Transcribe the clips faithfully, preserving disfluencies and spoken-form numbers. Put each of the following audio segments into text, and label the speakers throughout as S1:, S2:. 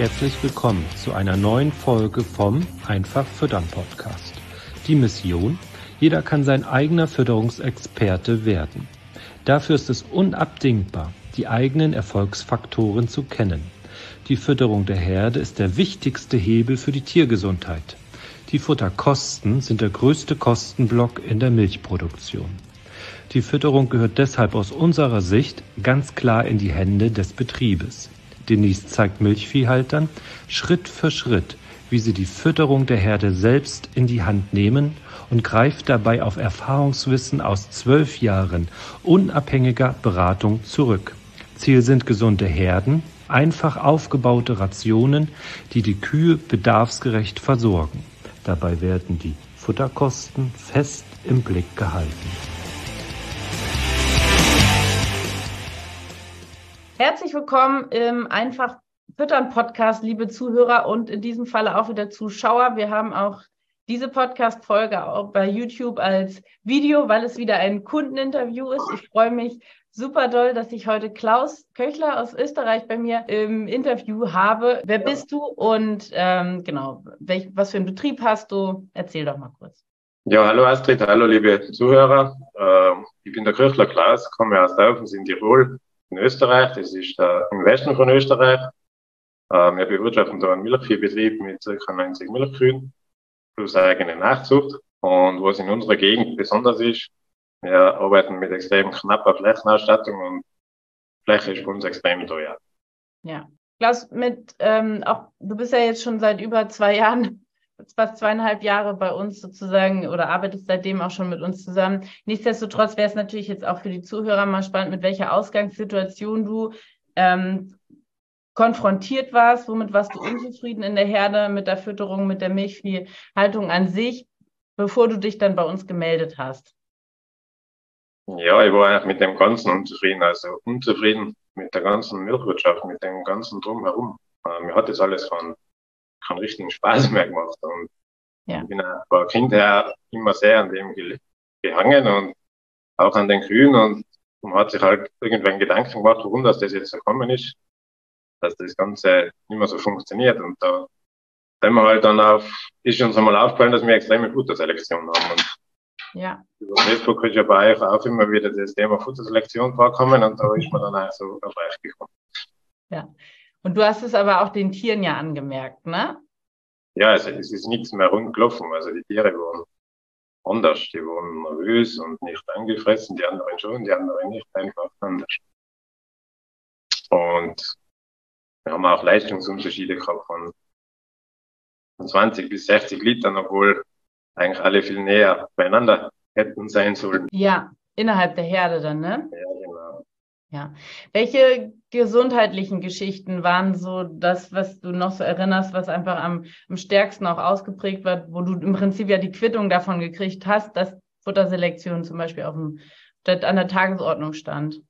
S1: Herzlich willkommen zu einer neuen Folge vom Einfach Füttern Podcast. Die Mission: Jeder kann sein eigener Fütterungsexperte werden. Dafür ist es unabdingbar, die eigenen Erfolgsfaktoren zu kennen. Die Fütterung der Herde ist der wichtigste Hebel für die Tiergesundheit. Die Futterkosten sind der größte Kostenblock in der Milchproduktion. Die Fütterung gehört deshalb aus unserer Sicht ganz klar in die Hände des Betriebes. Denise zeigt Milchviehhaltern Schritt für Schritt, wie sie die Fütterung der Herde selbst in die Hand nehmen und greift dabei auf Erfahrungswissen aus zwölf Jahren unabhängiger Beratung zurück. Ziel sind gesunde Herden, einfach aufgebaute Rationen, die die Kühe bedarfsgerecht versorgen. Dabei werden die Futterkosten fest im Blick gehalten.
S2: Herzlich willkommen im Einfach Füttern Podcast, liebe Zuhörer und in diesem Falle auch wieder Zuschauer. Wir haben auch diese Podcast-Folge auch bei YouTube als Video, weil es wieder ein Kundeninterview ist. Ich freue mich super doll, dass ich heute Klaus Köchler aus Österreich bei mir im Interview habe. Wer ja. bist du und ähm, genau, welch, was für einen Betrieb hast du? Erzähl doch mal kurz.
S3: Ja, hallo Astrid, hallo liebe Zuhörer. Ähm, ich bin der Köchler Klaus, komme aus Daufens in Tirol. In Österreich, das ist äh, im Westen von Österreich. Äh, wir bewirtschaften da einen Milchviehbetrieb mit ca. neunzig Milchkühen plus eigene Nachzucht. Und was in unserer Gegend besonders ist, wir arbeiten mit extrem knapper Flächenausstattung und Fläche ist für uns extrem teuer.
S2: Ja, Klaus, mit ähm, auch du bist ja jetzt schon seit über zwei Jahren, fast zweieinhalb Jahre bei uns sozusagen oder arbeitest seitdem auch schon mit uns zusammen. Nichtsdestotrotz wäre es natürlich jetzt auch für die Zuhörer mal spannend, mit welcher Ausgangssituation du ähm, konfrontiert warst, womit warst du unzufrieden in der Herde, mit der Fütterung, mit der Milchviehhaltung an sich, bevor du dich dann bei uns gemeldet hast.
S3: Ja, ich war eigentlich mit dem Ganzen unzufrieden, also unzufrieden mit der ganzen Milchwirtschaft, mit dem ganzen Drumherum. Äh, mir hat das alles von keinen richtigen Spaß mehr gemacht. Und ja. Ich bin auch von Kind her immer sehr an dem gehangen und auch an den Kühen. Und man hat sich halt irgendwann Gedanken gemacht, warum das, das jetzt so gekommen ist, dass das Ganze nicht mehr so funktioniert. Und da sind wir halt dann auf, ist uns einmal aufgefallen, dass wir extreme Futterselektion haben. Und
S2: ja.
S3: über Facebook ist ja bei euch auch immer wieder das Thema Futterselektion vorkommen und da ist man dann auch so auf euch gekommen.
S2: Ja. Und du hast es aber auch den Tieren ja angemerkt, ne?
S3: Ja, also es ist nichts mehr rund gelaufen. Also die Tiere waren anders. Die waren nervös und nicht angefressen. Die anderen schon, die anderen nicht. Einfach anders. Und wir haben auch Leistungsunterschiede gehabt von, von zwanzig bis sechzig Litern, obwohl eigentlich alle viel näher beieinander hätten sein sollen.
S2: Ja, innerhalb der Herde dann, ne?
S3: Ja, genau.
S2: Ja. Welche gesundheitlichen Geschichten waren so das, was du noch so erinnerst, was einfach am, am stärksten auch ausgeprägt wird, wo du im Prinzip ja die Quittung davon gekriegt hast, dass Futterselektion zum Beispiel auf dem, an der Tagesordnung stand?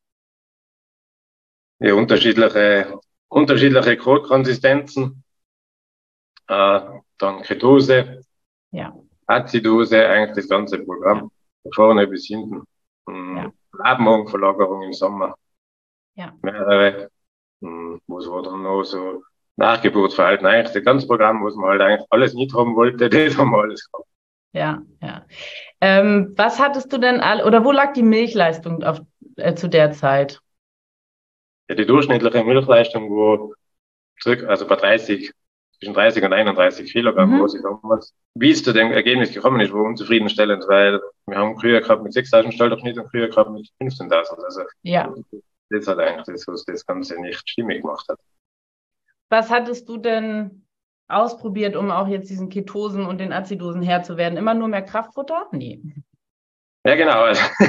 S3: Ja, unterschiedliche, unterschiedliche Kotkonsistenzen, äh, dann Ketose,
S2: ja.
S3: Azidose, eigentlich das ganze Programm, ja. Von vorne bis hinten.
S2: Ja.
S3: Abendmorgenverlagerung im Sommer.
S2: Ja.
S3: Mehrere. Was war dann noch so? Nachgeburtsverhalten. Eigentlich das ganze Programm, was man halt eigentlich alles nicht haben wollte, das haben wir alles gehabt.
S2: Ja, ja. Ähm, was hattest du denn all, oder wo lag die Milchleistung auf, äh, zu der Zeit?
S3: Ja, die durchschnittliche Milchleistung war zurück, also bei dreißig, zwischen dreißig und einunddreißig Kilogramm,
S2: mhm.
S3: was ich damals. Wie es zu dem Ergebnis gekommen ist, war unzufriedenstellend, weil wir haben Kühe gehabt mit sechstausend Stallduchschnitt und Kühe gehabt mit fünfzehntausend. Also,
S2: ja.
S3: Das hat eigentlich das, was das Ganze nicht stimmig gemacht hat.
S2: Was hattest du denn ausprobiert, um auch jetzt diesen Ketosen und den Azidosen Herr zu werden? Immer nur mehr Kraftfutter? Nee.
S3: Ja, genau.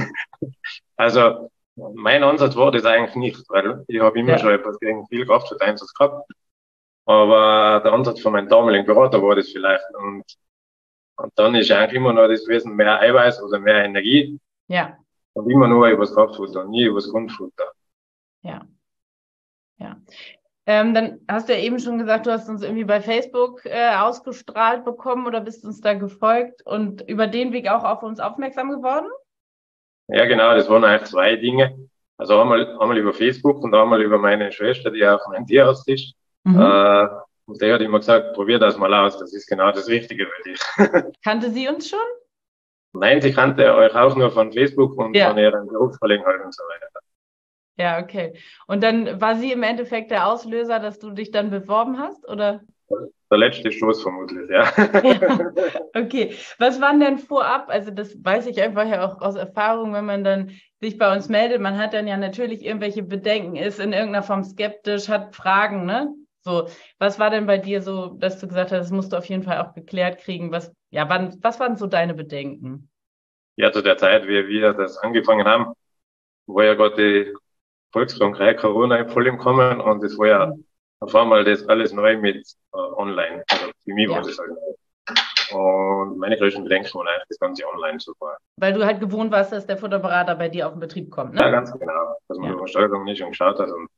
S3: Also, mein Ansatz war das eigentlich nicht, weil ich habe immer ja. schon etwas gegen viel Kraftfutter-Einsatz gehabt. Aber der Ansatz von meinem damaligen Berater war das vielleicht. Und, und dann ist eigentlich immer noch das gewesen, mehr Eiweiß oder mehr Energie.
S2: Ja.
S3: Und immer nur über das Kraftfutter, nie über das Grundfutter.
S2: Ja. Ja. Ähm, dann hast du ja eben schon gesagt, du hast uns irgendwie bei Facebook äh, ausgestrahlt bekommen oder bist uns da gefolgt und über den Weg auch auf uns aufmerksam geworden?
S3: Ja, genau, das waren eigentlich zwei Dinge. Also einmal, einmal über Facebook und einmal über meine Schwester, die auch mein Tierarzt ist. Mhm. Äh, Und der hat immer gesagt, probier das mal aus, das ist genau das Richtige für dich.
S2: Kannte sie uns schon?
S3: Nein, sie kannte euch auch nur von Facebook und
S2: Ja.
S3: von ihren Berufsverlegenheiten und so weiter.
S2: Ja, okay. Und dann war sie im Endeffekt der Auslöser, dass du dich dann beworben hast, oder?
S3: Der letzte Stoß vermutlich, ja.
S2: Ja, okay. Was waren denn vorab? Also das weiß ich einfach ja auch aus Erfahrung, wenn man dann sich bei uns meldet, man hat dann ja natürlich irgendwelche Bedenken, ist in irgendeiner Form skeptisch, hat Fragen, ne? So, was war denn bei dir so, dass du gesagt hast, das musst du auf jeden Fall auch geklärt kriegen? Was, ja, wann, was waren so deine Bedenken?
S3: Ja, zu der Zeit, wie wir das angefangen haben, war ja gerade die Volkskrankheit Corona voll im Kommen und es war ja
S2: Mhm.
S3: auf einmal das alles neu mit äh, online. Also für mich
S2: Ja.
S3: war das halt neu. Und meine größten Bedenken waren eigentlich das ganze online zu machen.
S2: Weil du halt gewohnt warst, dass der Futterberater bei dir auf den Betrieb kommt,
S3: Ja,
S2: ne?
S3: ganz genau. Dass man
S2: Ja.
S3: durch den Steuerung nicht schon geschaut hat. Und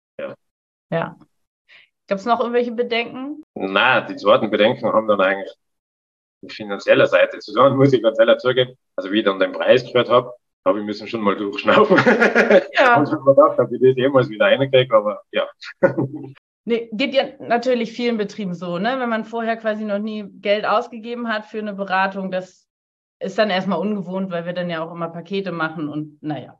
S2: Ja. Gab es noch irgendwelche Bedenken?
S3: na, die zweiten Bedenken haben dann eigentlich die finanzielle Seite zu tun, muss ich ganz ehrlich zugeben. Also wie ich dann den Preis gehört habe, habe ich müssen schon mal durchschnaufen.
S2: Ja.
S3: Und ich habe mir gedacht, ob ich das jemals wieder reinkriege, aber ja.
S2: Nee, geht ja natürlich vielen Betrieben so, ne? Wenn man vorher quasi noch nie Geld ausgegeben hat für eine Beratung, das ist dann erstmal ungewohnt, weil wir dann ja auch immer Pakete machen und naja.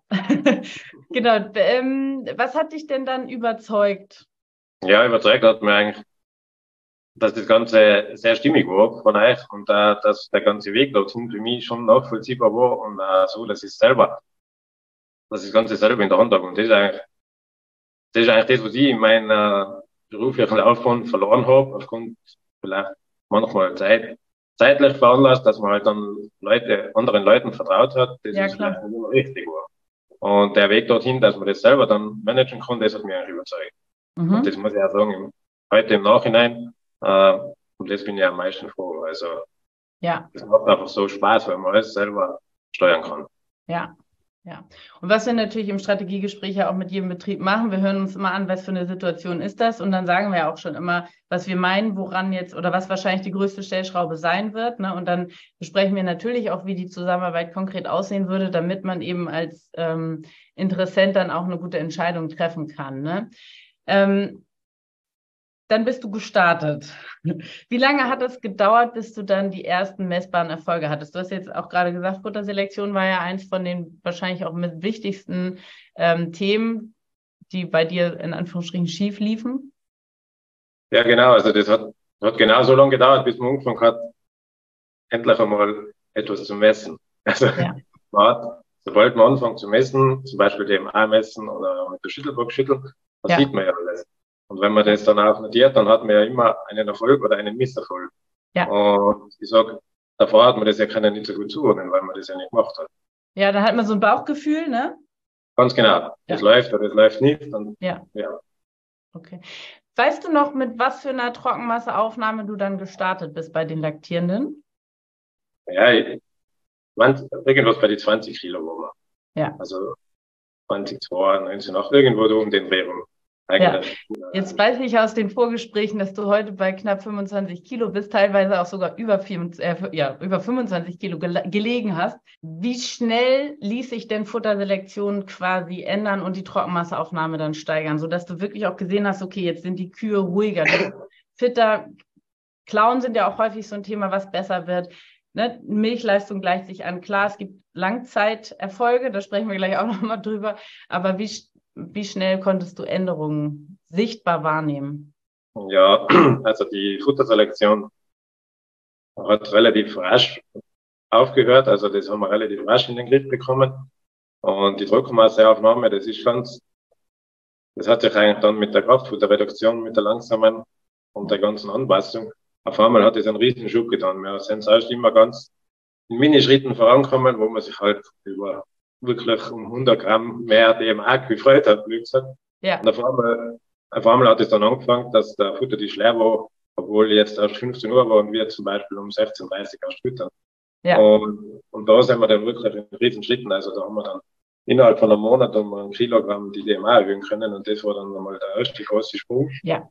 S2: Genau. Ähm, was hat dich denn dann überzeugt?
S3: Ja, überzeugt hat mir eigentlich, dass das Ganze sehr stimmig war von euch und äh, dass der ganze Weg dorthin für mich schon nachvollziehbar war und äh, so, dass ich selber, dass ich das Ganze selber in der Hand habe. Und das ist eigentlich, das ist eigentlich das, was ich in meiner beruflichen Laufbahn verloren habe, aufgrund vielleicht manchmal Zeit, zeitlich veranlasst, dass man halt dann Leute, anderen Leuten vertraut hat, das
S2: Ja,
S3: ist
S2: klar.
S3: vielleicht nicht immer richtig war. Und der Weg dorthin, dass man das selber dann managen kann, das hat mich eigentlich überzeugt. Und
S2: Mhm.
S3: das muss ich auch sagen, im, heute im Nachhinein, äh, und das bin ich am meisten froh. Also,
S2: Ja,
S3: das macht einfach so Spaß, weil man alles selber steuern kann.
S2: ja, ja. Und was wir natürlich im Strategiegespräch ja auch mit jedem Betrieb machen, wir hören uns immer an, was für eine Situation ist das, und dann sagen wir ja auch schon immer, was wir meinen, woran jetzt oder was wahrscheinlich die größte Stellschraube sein wird, ne? Und dann besprechen wir natürlich auch, wie die Zusammenarbeit konkret aussehen würde, damit man eben als ähm, Interessent dann auch eine gute Entscheidung treffen kann, ne? Ähm, Dann bist du gestartet. Wie lange hat es gedauert, bis du dann die ersten messbaren Erfolge hattest? Du hast jetzt auch gerade gesagt, Futterselektion war ja eins von den wahrscheinlich auch mit wichtigsten ähm, Themen, die bei dir in Anführungsstrichen schief liefen.
S3: Ja, genau. Also, das hat, hat genau so lange gedauert, bis man angefangen hat, endlich einmal etwas zu messen. Also,
S2: Ja.
S3: man hat, sobald man anfängt zu messen, zum Beispiel D M A messen oder mit der Schüttelbock schütteln, dann
S2: Ja.
S3: sieht man ja alles. Und wenn man das dann auch notiert, dann hat man ja immer einen Erfolg oder einen Misserfolg.
S2: Ja.
S3: Und ich sag, davor hat man das ja keiner nicht so gut zuordnen, weil man das ja nicht gemacht hat.
S2: Ja, dann hat man so ein Bauchgefühl, ne?
S3: Ganz genau. Das
S2: Ja.
S3: läuft oder das läuft nicht. Und,
S2: Ja.
S3: ja.
S2: Okay. Weißt du noch, mit was für einer Trockenmasseaufnahme du dann gestartet bist bei den Laktierenden?
S3: Ja, ich, man, irgendwas bei die zwanzig Kilo war man.
S2: Ja.
S3: Also zwanzig, zwei, neunzehn, auch irgendwo da um den Dreh rum. Eigentlich.
S2: Jetzt weiß ich aus den Vorgesprächen, dass du heute bei knapp fünfundzwanzig Kilo bist, teilweise auch sogar über, vierundzwanzig, äh, ja, über fünfundzwanzig Kilo gele gelegen hast. Wie schnell ließ sich denn Futterselektion quasi ändern und die Trockenmasseaufnahme dann steigern, sodass du wirklich auch gesehen hast, okay, jetzt sind die Kühe ruhiger, fitter. Klauen sind ja auch häufig so ein Thema, was besser wird. Ne? Milchleistung gleicht sich an. Klar, es gibt Langzeiterfolge, da sprechen wir gleich auch nochmal drüber. Aber wie, wie schnell konntest du Änderungen sichtbar wahrnehmen?
S3: Ja, also die Futterselektion hat relativ rasch aufgehört. Also das haben wir relativ rasch in den Griff bekommen. Und die Trockenmasseaufnahme, das ist ganz, das hat sich eigentlich dann mit der Kraftfutterreduktion, mit der langsamen und der ganzen Anpassung, auf einmal hat es einen riesen Schub getan. Wir sind sonst immer ganz in Minischritten vorankommen, wo man sich halt über wirklich um hundert Gramm mehr D M A gefreut hat, wie gesagt.
S2: Ja.
S3: Und auf einmal, auf einmal hat es dann angefangen, dass der Futtertisch leer war, obwohl jetzt erst fünfzehn Uhr war und wir zum Beispiel um sechzehn Uhr dreißig erst füttern.
S2: Ja.
S3: Und, und da sind wir dann wirklich in riesen Schritten. Also da haben wir dann innerhalb von einem Monat um ein Kilogramm die D M A erhöhen können und das war dann nochmal der erste große Sprung.
S2: Ja.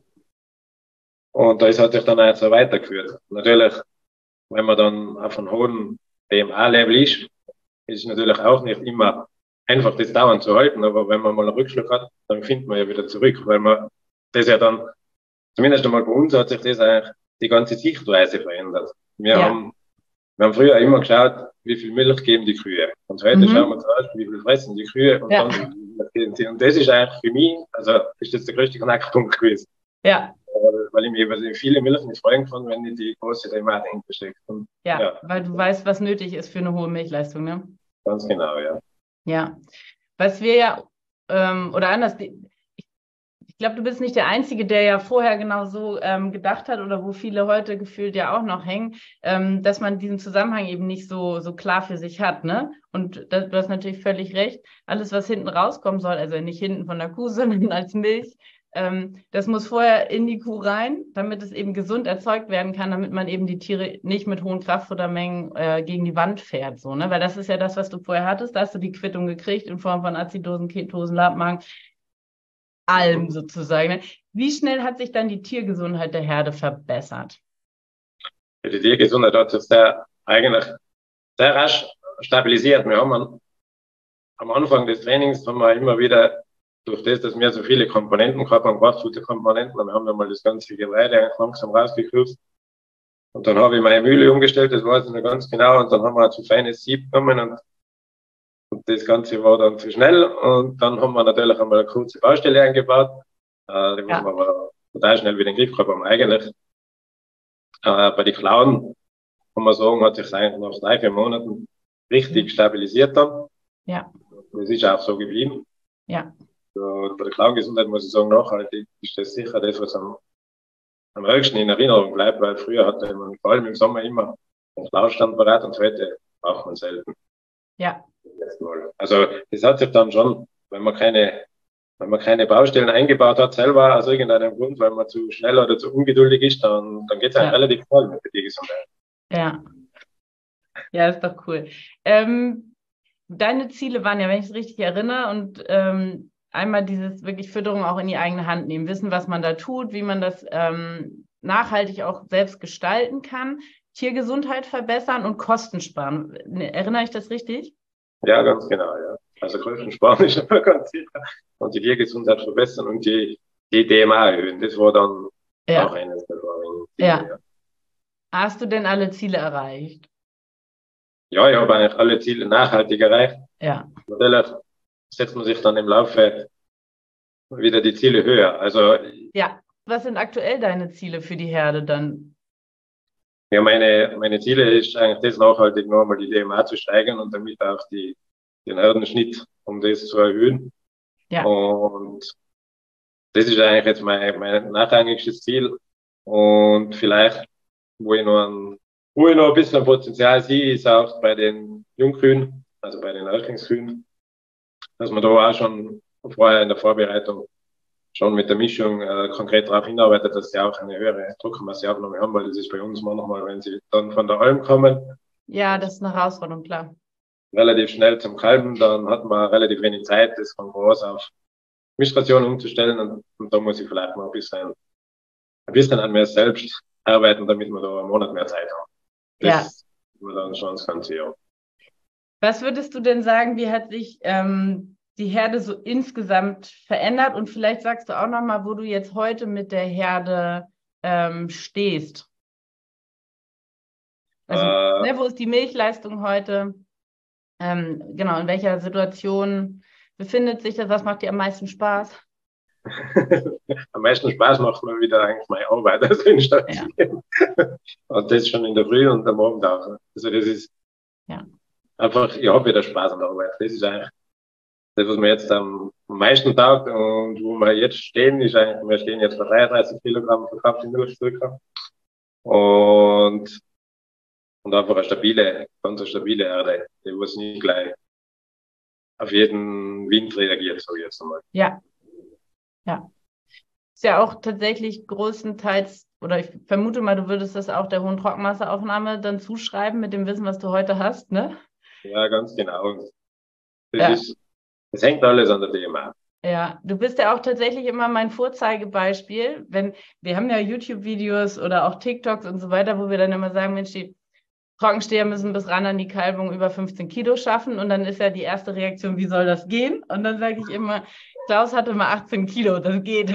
S3: Und das hat sich dann auch so weitergeführt. Natürlich, wenn man dann auf einem hohen D M A-Level ist, ist es natürlich auch nicht immer einfach, das dauernd zu halten. Aber wenn man mal einen Rückschlag hat, dann findet man ja wieder zurück, weil man das ja dann zumindest einmal bei uns hat sich das eigentlich die ganze Sichtweise verändert. Wir
S2: Ja.
S3: haben, wir haben früher immer geschaut, wie viel Milch geben die Kühe. Und heute
S2: Mhm.
S3: schauen wir zuerst, wie viel fressen die Kühe und
S2: Ja.
S3: dann, wie viel Milch geben sie. Und das ist eigentlich für mich, also, ist das der größte Knackpunkt gewesen.
S2: Ja,
S3: Weil weil ich mir über viele Milch nicht freuen kann, wenn nicht die große Dema dahinter steckt. Und
S2: ja,
S3: Ja.
S2: weil du weißt, was nötig ist für eine hohe Milchleistung, ne?
S3: ganz genau, ja.
S2: Ja. Was wir ja, ähm, oder anders, die, ich, ich glaube, du bist nicht der Einzige, der ja vorher genau so ähm, gedacht hat oder wo viele heute gefühlt ja auch noch hängen, ähm, dass man diesen Zusammenhang eben nicht so, so klar für sich hat, ne? Und das, du hast natürlich völlig recht. Alles, was hinten rauskommen soll, also nicht hinten von der Kuh, sondern als Milch, ähm, das muss vorher in die Kuh rein, damit es eben gesund erzeugt werden kann, damit man eben die Tiere nicht mit hohen Kraftfuttermengen äh, gegen die Wand fährt, so, ne? Weil das ist ja das, was du vorher hattest, da hast du die Quittung gekriegt in Form von Azidosen, Ketosen, Labmagen, allem sozusagen, ne? Wie schnell hat sich dann die Tiergesundheit der Herde verbessert?
S3: Die Tiergesundheit hat sich sehr, eigentlich sehr rasch stabilisiert. Wir haben an, am Anfang des Trainings haben wir immer wieder, durch das, dass wir so viele Komponenten gehabt haben, Kraftfutterkomponenten, wir haben dann mal das ganze Getreide eigentlich langsam rausgekürzt. Und dann habe ich meine Mühle umgestellt, das weiß ich noch ganz genau, und dann haben wir zu feines Sieb genommen und, und das Ganze war dann zu schnell. Und dann haben wir natürlich einmal eine kurze Baustelle eingebaut, äh, die
S2: Ja.
S3: haben wir aber total schnell wieder in den Griff gehabt haben. Eigentlich äh, bei den Klauen, kann man sagen, hat sich eigentlich nach drei, vier Monaten richtig stabilisiert dann.
S2: Ja.
S3: Das ist auch so geblieben.
S2: Ja.
S3: So, bei der Klauengesundheit muss ich sagen, nachhaltig ist das sicher das, was am, am höchsten in Erinnerung bleibt, weil früher hatte man vor allem im Sommer immer einen Klauenstand parat und heute braucht man selten.
S2: Ja.
S3: Also das hat sich dann schon, wenn man keine, wenn man keine Baustellen eingebaut hat selber aus irgendeinem Grund, weil man zu schnell oder zu ungeduldig ist, dann, dann geht es eigentlich
S2: Ja.
S3: relativ schnell mit der Tiergesundheit.
S2: Ja. Ja, ist doch cool. Ähm, deine Ziele waren ja, wenn ich es richtig erinnere, und ähm, einmal dieses wirklich Fütterung auch in die eigene Hand nehmen, wissen, was man da tut, wie man das ähm, nachhaltig auch selbst gestalten kann, Tiergesundheit verbessern und Kosten sparen. Erinnere ich das richtig?
S3: Ja, ganz genau, ja. Also Kosten sparen ist immer ganz sicher. Und die Tiergesundheit verbessern und die, die D M A erhöhen. Das war dann
S2: Ja.
S3: auch eines der Ziele,
S2: Ja.
S3: ja.
S2: Hast du denn alle Ziele erreicht?
S3: Ja, ich habe eigentlich alle Ziele nachhaltig erreicht.
S2: Ja.
S3: Natürlich setzt man sich dann im Laufe wieder die Ziele höher. Also
S2: Ja. Was sind aktuell deine Ziele für die Herde dann?
S3: ja, meine, meine Ziele ist eigentlich das nachhaltig nochmal die D M A zu steigern und damit auch die, den Herdenschnitt, um das zu erhöhen.
S2: Ja.
S3: Und das ist eigentlich jetzt mein, mein nachrangigstes Ziel. Und vielleicht, wo ich noch ein, wo ich noch ein bisschen Potenzial sehe, ist auch bei den Jungkühen, also bei den Erklingskühen, dass man da auch schon vorher in der Vorbereitung schon mit der Mischung äh, konkret darauf hinarbeitet, dass sie auch eine höhere Druckmasseaufnahme haben, weil das ist bei uns manchmal, wenn sie dann von der Alm kommen,
S2: Ja, das ist eine Herausforderung, klar.
S3: relativ schnell zum Kalben, dann hat man relativ wenig Zeit, das von groß auf Mischration umzustellen und, und da muss ich vielleicht mal ein bisschen, ein bisschen an mir selbst arbeiten, damit wir da einen Monat mehr Zeit haben. Das war dann schon das ganze Jahr.
S2: Was würdest du denn sagen, wie hat sich ähm, die Herde so insgesamt verändert? Und vielleicht sagst du auch nochmal, wo du jetzt heute mit der Herde ähm, stehst. Also,
S3: Äh,
S2: ne, wo ist die Milchleistung heute? Ähm, genau, in welcher Situation befindet sich das? Was macht dir am meisten Spaß?
S3: Am meisten Spaß macht mir wieder eigentlich meine Arbeit, also in Station. Ja. Und das schon in der Früh und am Abend auch. Also das ist
S2: ja.
S3: einfach, ich habe wieder Spaß an der Arbeit. Das ist eigentlich das, was mir jetzt am meisten taugt und wo wir jetzt stehen, ist eigentlich, wir stehen jetzt bei dreiunddreißig Kilogramm verkaufte Milch circa. Und, und einfach eine stabile, ganz eine stabile Erde, die was nicht gleich auf jeden Wind reagiert, so jetzt einmal.
S2: Ja. Ja. Ist ja auch tatsächlich größtenteils, oder ich vermute mal, du würdest das auch der hohen Trockenmasseaufnahme dann zuschreiben mit dem Wissen, was du heute hast, ne?
S3: Ja, ganz genau. Das
S2: Ja.
S3: ist, das hängt alles an der D M A.
S2: Ja, du bist ja auch tatsächlich immer mein Vorzeigebeispiel. Wenn, wir haben ja YouTube-Videos oder auch TikToks und so weiter, wo wir dann immer sagen, Mensch, die Trockensteher müssen bis ran an die Kalbung über fünfzehn Kilo schaffen. Und dann ist ja die erste Reaktion, wie soll das gehen? Und dann sage ich immer, Klaus hatte mal achtzehn Kilo, das geht.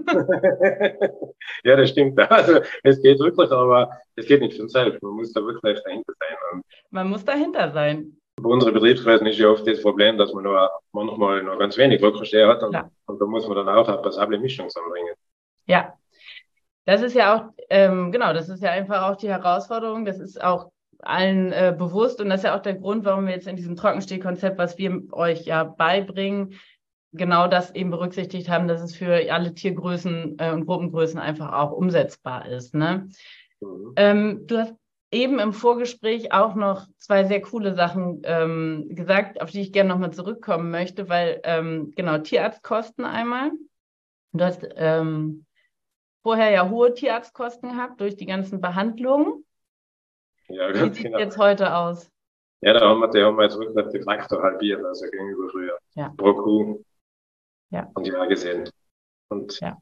S3: Ja, das stimmt. Also, es geht wirklich, aber es geht nicht von selbst. Man muss da wirklich dahinter sein. Und
S2: Man muss dahinter sein.
S3: bei unseren Betriebsweisen ist ja oft das Problem, dass man nur manchmal noch ganz wenig Rückversteher hat und,
S2: Ja.
S3: und da muss man dann auch eine passable Mischung zusammenbringen.
S2: Ja, das ist ja auch, ähm, genau, das ist ja einfach auch die Herausforderung. Das ist auch allen äh, bewusst und das ist ja auch der Grund, warum wir jetzt in diesem Trockenstehkonzept, was wir euch ja beibringen, genau das eben berücksichtigt haben, dass es für alle Tiergrößen äh, und Gruppengrößen einfach auch umsetzbar ist. Ne?
S3: Mhm.
S2: Ähm, du hast eben im Vorgespräch auch noch zwei sehr coole Sachen ähm, gesagt, auf die ich gerne nochmal zurückkommen möchte, weil genau, Tierarztkosten einmal. Du hast ähm, vorher ja hohe Tierarztkosten gehabt durch die ganzen Behandlungen.
S3: Ja,
S2: Wie
S3: ganz
S2: sieht es
S3: genau.
S2: jetzt heute aus?
S3: Ja, da haben wir, die haben wir jetzt wirklich de facto halbiert, also gegenüber früher.
S2: Ja.
S3: Pro Kuh.
S2: Ja.
S3: Und die Jahr gesehen. Und
S2: Ja.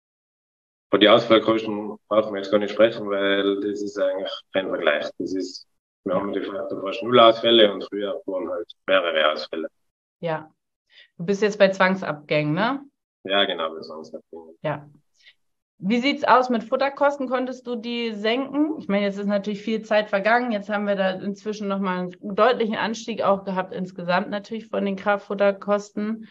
S3: von die Ausfallkosten brauchen wir jetzt gar nicht sprechen, weil das ist eigentlich kein Vergleich. Das ist, wir
S2: Ja.
S3: haben de facto fast null Ausfälle und früher waren halt mehrere Ausfälle.
S2: Ja. Du bist jetzt bei Zwangsabgängen, ne?
S3: Ja, genau, das sonst
S2: Ja. Wie sieht's aus mit Futterkosten? Konntest du die senken? Ich meine, jetzt ist natürlich viel Zeit vergangen. Jetzt haben wir da inzwischen nochmal einen deutlichen Anstieg auch gehabt, insgesamt natürlich von den Kraftfutterkosten.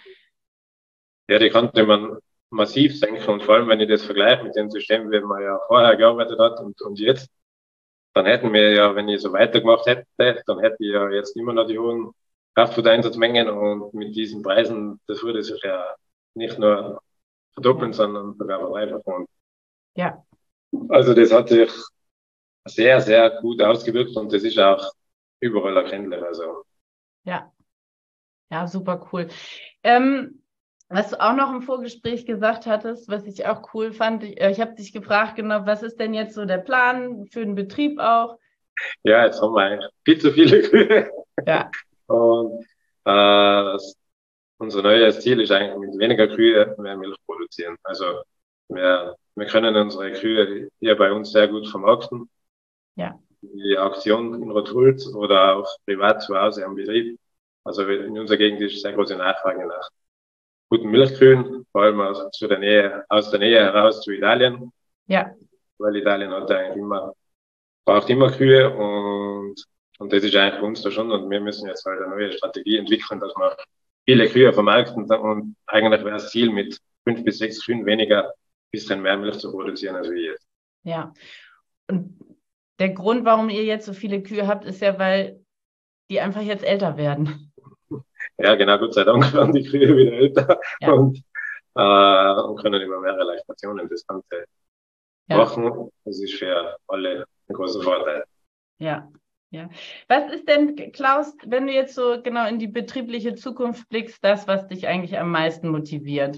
S3: Ja, die konnte man massiv senken und vor allem, wenn ich das vergleiche mit dem System, wie man ja vorher gearbeitet hat und, und jetzt, dann hätten wir ja, wenn ich so weitergemacht hätte, dann hätte ich ja jetzt immer noch die hohen Kraftfuttereinsatzmengen und mit diesen Preisen, das würde sich ja nicht nur verdoppeln,
S2: Ja.
S3: sondern sogar verdreifachen. Und
S2: Ja.
S3: also das hat sich sehr, sehr gut ausgewirkt und das ist auch überall erkennlich. Also
S2: Ja. Ja, super cool. Ähm, was du auch noch im Vorgespräch gesagt hattest, was ich auch cool fand, ich, äh, ich habe dich gefragt, genau, was ist denn jetzt so der Plan für den Betrieb auch?
S3: ja, jetzt haben wir eigentlich viel zu viele Kühe.
S2: Ja.
S3: Und äh, das, unser neues Ziel ist eigentlich mit weniger Kühe mehr Milch produzieren. Also wir, wir können unsere Kühe hier bei uns sehr gut vermarkten.
S2: Ja.
S3: Die Auktion in Rothulz oder auch privat zu Hause am Betrieb. Also in unserer Gegend ist sehr große Nachfrage nach guten Milchkühen, vor allem aus, zu der Nähe, aus der Nähe heraus zu Italien.
S2: Ja.
S3: Weil Italien hat eigentlich immer, braucht immer Kühe und, und das ist eigentlich für uns da schon und wir müssen jetzt halt eine neue Strategie entwickeln, dass wir viele Kühe vermarkten und eigentlich wäre das Ziel mit fünf bis sechs Kühen weniger, bisschen mehr Milch zu produzieren als wir jetzt.
S2: Ja. Und der Grund, warum ihr jetzt so viele Kühe habt, ist ja, weil die einfach jetzt älter werden.
S3: Ja, genau, Gott sei Dank werden die Kühe wieder älter
S2: Ja.
S3: und, äh, und können über mehrere Laktationen das Ganze
S2: Ja.
S3: machen. Das ist für alle ein großer Vorteil.
S2: Ja. Ja. Was ist denn, Klaus, wenn du jetzt so genau in die betriebliche Zukunft blickst, das, was dich eigentlich am meisten motiviert?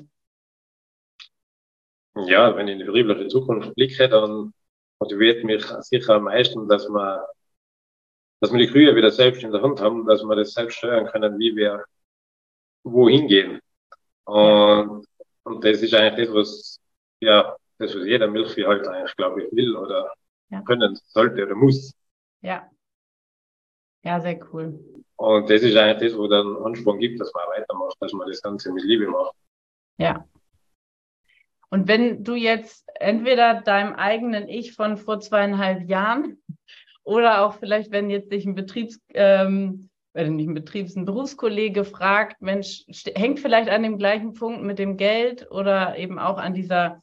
S3: Ja, wenn ich in die betriebliche Zukunft blicke, dann motiviert mich sicher am meisten, dass man, dass wir die Kühe wieder selbst in der Hand haben, dass wir das selbst steuern können, wie wir wohin gehen. Und, und das ist eigentlich das, was, ja, das, was jeder Milchvieh halt eigentlich, glaube ich, will oder
S2: Ja.
S3: können sollte oder muss.
S2: Ja. Ja, sehr cool.
S3: Und das ist eigentlich das, wo dann Ansporn gibt, dass man weitermacht, dass man das Ganze mit Liebe macht.
S2: Ja. Und wenn du jetzt entweder deinem eigenen Ich von vor zweieinhalb Jahren oder auch vielleicht, wenn jetzt dich ein Betriebs, ähm, wenn nicht ein Betriebs-, ein Berufskollege fragt, Mensch, hängt vielleicht an dem gleichen Punkt mit dem Geld oder eben auch an dieser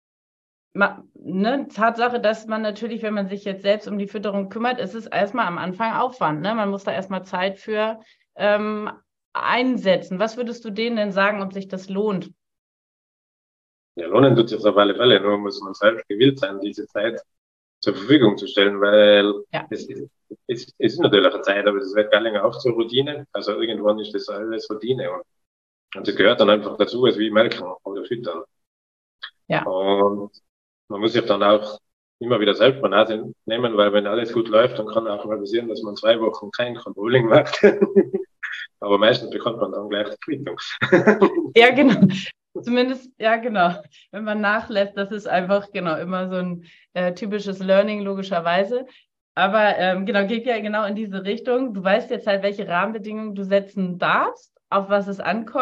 S2: ne, Tatsache, dass man natürlich, wenn man sich jetzt selbst um die Fütterung kümmert, ist es erstmal am Anfang Aufwand. Ne? Man muss da erstmal Zeit für ähm, einsetzen. Was würdest du denen denn sagen, ob sich das lohnt?
S3: Ja, lohnen tut sich auf alle Fälle, nur muss man selbst gewillt sein, diese Zeit zur Verfügung zu stellen, weil
S2: Ja.
S3: es, es, es, es ist natürlich eine Zeit, aber es wird gar länger auch zur Routine. Also irgendwann ist das alles Routine und, und das gehört dann einfach dazu, als wie melken oder füttern.
S2: Ja.
S3: Und man muss sich dann auch immer wieder selbst mal Nase nehmen, weil wenn alles gut läuft, dann kann auch mal passieren, dass man zwei Wochen kein Controlling macht. Aber meistens bekommt man dann gleich die Quittung.
S2: Ja, genau. Zumindest, ja, genau. Wenn man nachlässt, das ist einfach, genau, immer so ein äh, typisches Learning, logischerweise. Aber ähm, genau, geht ja genau in diese Richtung. Du weißt jetzt halt, welche Rahmenbedingungen du setzen darfst, auf was es ankommt,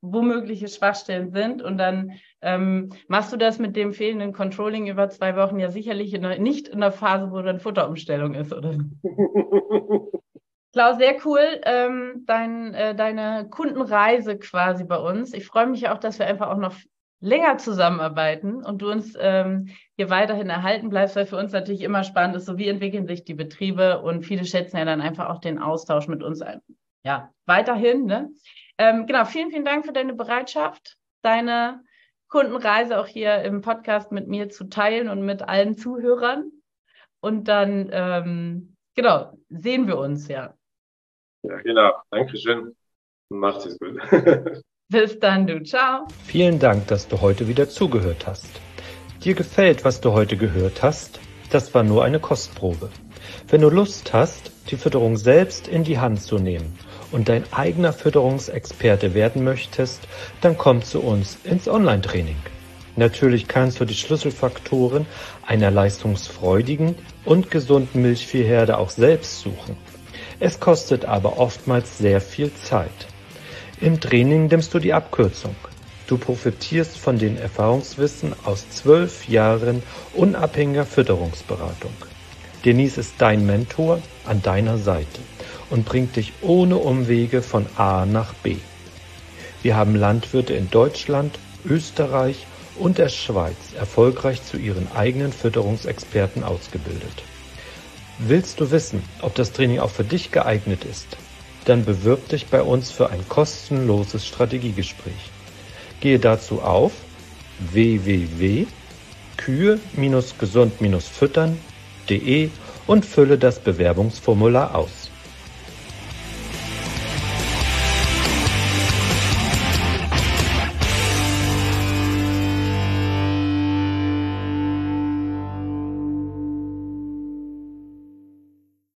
S2: womögliche Schwachstellen sind. Und dann ähm, machst du das mit dem fehlenden Controlling über zwei Wochen ja sicherlich in einer, nicht in der Phase, wo dann Futterumstellung ist, oder? Klaus, sehr cool, ähm, dein, äh, deine Kundenreise quasi bei uns. Ich freue mich auch, dass wir einfach auch noch länger zusammenarbeiten und du uns ähm, hier weiterhin erhalten bleibst, weil für uns natürlich immer spannend ist, so wie entwickeln sich die Betriebe und viele schätzen ja dann einfach auch den Austausch mit uns ein. Ja, weiterhin. Ne? Ähm, genau, vielen, vielen Dank für deine Bereitschaft, deine Kundenreise auch hier im Podcast mit mir zu teilen und mit allen Zuhörern. Und dann, ähm, genau, sehen wir uns ja.
S3: Ja, genau. Dankeschön. Macht es gut.
S2: Bis dann, du. Ciao.
S1: Vielen Dank, dass du heute wieder zugehört hast. Dir gefällt, was du heute gehört hast? Das war nur eine Kostprobe. Wenn du Lust hast, die Fütterung selbst in die Hand zu nehmen und dein eigener Fütterungsexperte werden möchtest, dann komm zu uns ins Online-Training. Natürlich kannst du die Schlüsselfaktoren einer leistungsfreudigen und gesunden Milchviehherde auch selbst suchen. Es kostet aber oftmals sehr viel Zeit. Im Training nimmst du die Abkürzung. Du profitierst von den Erfahrungswissen aus zwölf Jahren unabhängiger Fütterungsberatung. Denise ist dein Mentor an deiner Seite und bringt dich ohne Umwege von A nach B. Wir haben Landwirte in Deutschland, Österreich und der Schweiz erfolgreich zu ihren eigenen Fütterungsexperten ausgebildet. Willst du wissen, ob das Training auch für dich geeignet ist? Dann bewirb dich bei uns für ein kostenloses Strategiegespräch. Gehe dazu auf w w w punkt kühe gesund füttern punkt de und fülle das Bewerbungsformular aus.